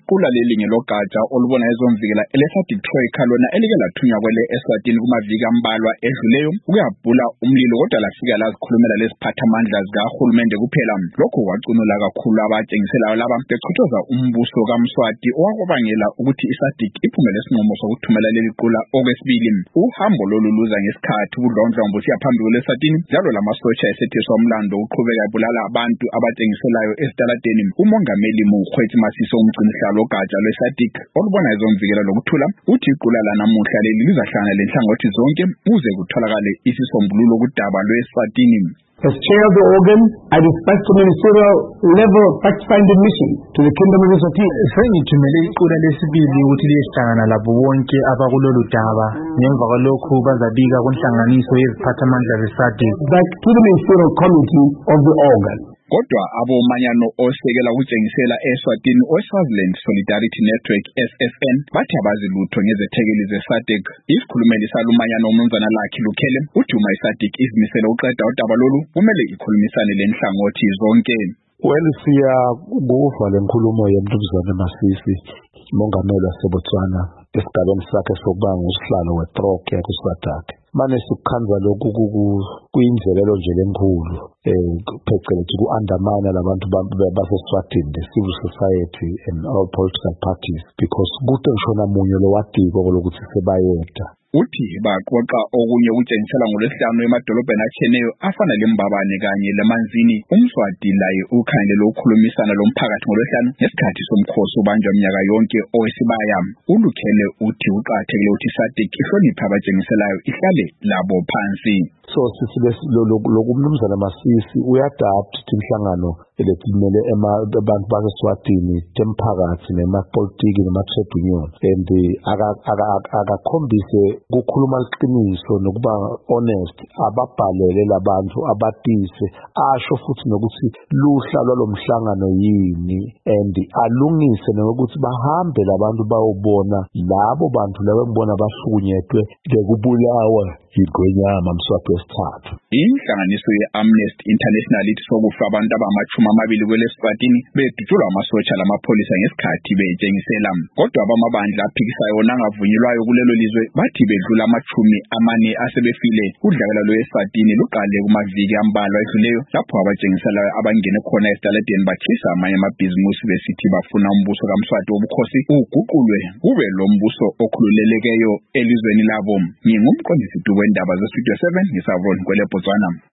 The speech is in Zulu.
iqula lelinye logatsha olubona ezomvikela eleSADC Troika lona elike lathunywa kwele Eswatini kumaviki ambalwa edluleyo ukuyabhula umlilo kodwa lafika lazikhulumela lesiphathamandla zikahulumende kuphela. Lokho kwacunula kakhulu abatshengiselayo laba bechothoza umbuso kaMswati okwabangela ukuthi iSADC iphumele isinqumo sokuthumela leli qula. Okwesibili, uhambo loluluza ngesikhathi ubudlondlombo siyaphambili kweleSwatini njalo lamasotsha esethiswa umlando uqhubeka ebulala abantu abatshengiselayo esitaladeni. Umongameli Mokgweetsi Masisi umgcinisihlalo ogatsha lweSADC olubona ezomvikela lokuthula uthi iqula lanamuhla leli lizahlangana lenhlangothi zonke ukuze kutholakale isisombululo kudaba lweSwatini. As chair of the organ, I dispatched a ministerial level fact-finding mission to the Kingdom of Eswatini. Sengithumele iqula lesibili ukuthi liyehlangana labo bonke abakulolu daba. Ngemva kwalokhu bazabika kunhlanganiso yeziphathamandla zeSADC back to the ministerial committee of the organ. Kodwa abomanyano osekela ukutshengisela eSwatini Swaziland Solidarity Network SSN bathi abazilutho ngezethekeli zeSADC. Isikhulumeli salumanyano uMnumzana Lucky Lukhele uthi uma iSADC izimisela uqeda udaba lolu kumele ikhulumisane lenhlangothi zonke. Siyakuva lenkulumo yomnumzana Masisi mongameli waseBotswana esigabeni sakhe sokuba ngusihlalo weTroika kuSADC. Manje sikukhanza lokhu kuyindlelelo nje lenkulu phecelezi ku-undermine labantu baseSwatini, the civil society and all political parties, because kude ngishona munye lo wadiko lokuthi sebayeda. Uthi baqoqa okunye ukutshengisela ngolwesihlanu emadolobheni acheneyo afana leMbabane kanye leManzini. uMswati laye ukhangelele ukukhulumisana lomphakathi ngolwesihlanu ngesikhathi somkhosi ubanjwa minyaka yonke owesibaya. uLukhele uthi uqathekile ukuthi iSADC ihloniphe abatshengiselayo ihlale labo phansi. So lokumnumzana Masisi uyadapt inhlangano eletimele abantu baseSwatini temphakathi nemapolitiki nema-trade union and akakhombise ukukhuluma iqiniso nokuba honest, ababhalele labantu abatise asho futhi nokuthi luhla lwalomhlangano yini and alungise nokuthi bahambe labantu bayobona labo bantu labo ngibona bahlukunyetwe ngekubulawa yiGwenyama Mswati wesithathu. Inhlanganiso ye-Amnesty International ithi sokufa abantu abama-20 kweleSwatini bedutshulwa amasotsha lamapholisa ngesikhathi betshengisela. Kodwa abamabandla aphikisayo wona angavunyelwayo kulelo lizwe bathi bedlula ama-40 asebefile. Udlakela lweSwatini luqale kumaviki ambalwa edluleyo lapho abatshengiselayo abangene khona esitaladeni batshisa amanye amabhizimusi besithi bafuna umbuso kaMswati wobukhosi uguqulwe kube lo mbuso okhululelekeyo elizweni labo. Ngingumqondisi wendaba zeStudio 7 ngisavroni kwele Botswana.